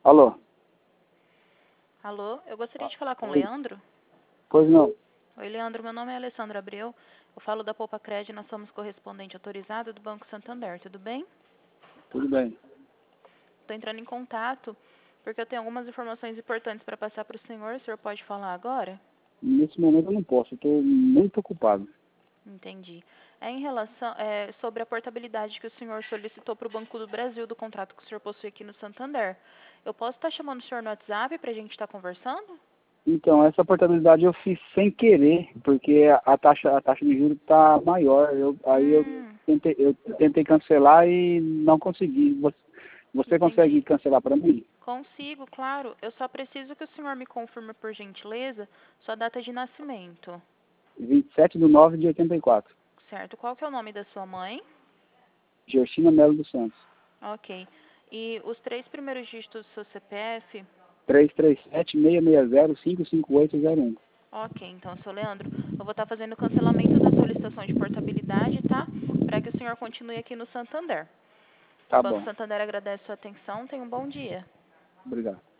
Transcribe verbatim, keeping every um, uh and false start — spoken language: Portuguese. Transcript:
Alô? Alô, eu gostaria Ah, de falar com o oi. Leandro. Pois não. Oi, Leandro, meu nome é Alessandra Abreu. Eu falo da Poupa Cred, nós somos correspondente autorizado do Banco Santander, tudo bem? Tudo bem. Estou entrando em contato porque eu tenho algumas informações importantes para passar para o senhor. O senhor pode falar agora? Nesse momento eu não posso, eu estou muito ocupado. Entendi. É em relação é, sobre a portabilidade que o senhor solicitou para o Banco do Brasil do contrato que o senhor possui aqui no Santander. Eu posso estar chamando o senhor no WhatsApp para a gente estar conversando? Então, essa portabilidade eu fiz sem querer, porque a, a taxa, a taxa de juros está maior. Eu, aí eu Hum, tentei, eu tentei cancelar e não consegui. Você, você consegue entendi. cancelar para mim? Consigo, claro. Eu só preciso que o senhor me confirme, por gentileza, sua data de nascimento. vinte e sete de nove de oitenta e quatro. Certo? Qual que é o nome da sua mãe? Gersina Melo dos Santos. Ok. E os três primeiros dígitos do seu C P F? três três sete, seis seis zero, cinco cinco oito zero um. Ok, então, seu Leandro, eu vou estar fazendo o cancelamento da solicitação de portabilidade, tá? Para que o senhor continue aqui no Santander. O Tá Banco bom. Santander agradece sua atenção. Tenha um bom dia. Obrigado.